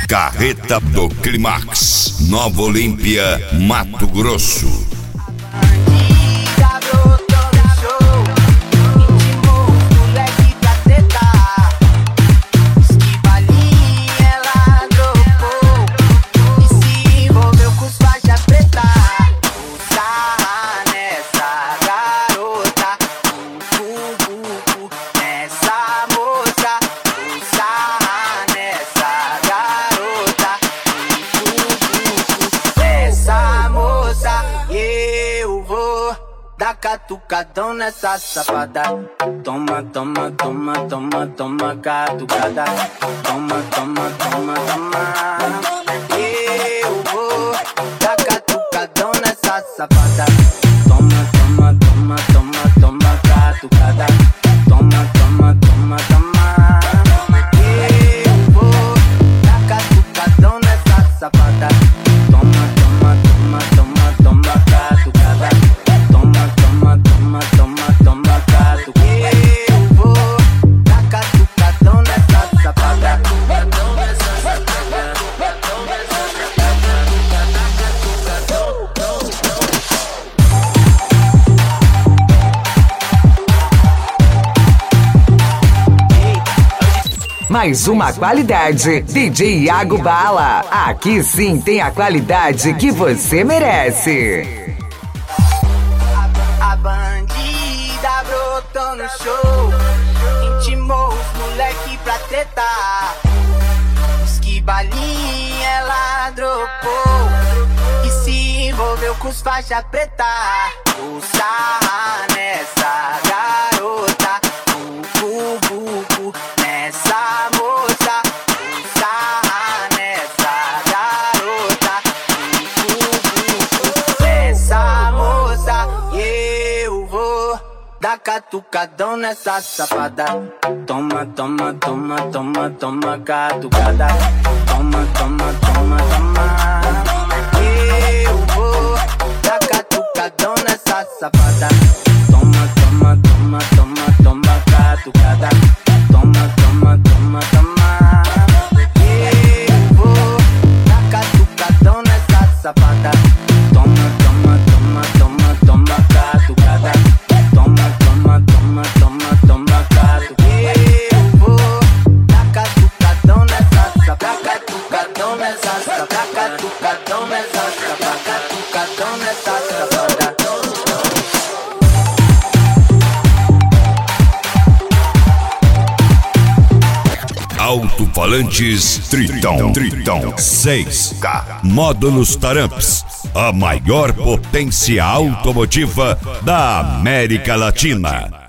Carreta do Climax, Nova Olímpia, Mato Grosso. Dá catucadão nessa safada. Toma, toma, toma, toma, toma, catucada. Toma, toma, toma, toma. Eu vou dar catucadão nessa safada. Toma, toma, toma, toma, toma, catucada. Toma, toma, toma, toma. Eu vou dar catucadão nessa safada. Toma, toma, toma, toma, toma, catucada. Toma, toma, toma, toma, toma, catucada. Eu vou dar catucadão nessa safada. Mais uma qualidade, DJ Iago Bala. Aqui sim tem a qualidade que você merece. A bandida brotou no show, intimou os moleque pra tretar. Esquibalinha ela dropou e se envolveu com os faixa preta. O sarra nessa garota, bubu nessa moça. O sarra nessa garota, bubu nessa moça. E eu vou dar catucadão nessa safada. Toma, toma, toma, toma, toma, catucada. Toma, toma, toma, toma. Eu vou dar catucadão nessa safada. Toma, toma, toma, toma, toma, catucada. Toma, toma, toma, toma. Eu vou dar catucadão nessa safada. Toma, toma, toma, toma, toma, catucada. Toma, toma, toma, toma, toma, catucada. Eu vou dar catucadão nessa safada. Catucadão nessa safada. Catucadão nessa safada. Catucadão nessa safada. Alto-falantes Tritão 6K Módulos Taramps, a maior potência automotiva da América Latina.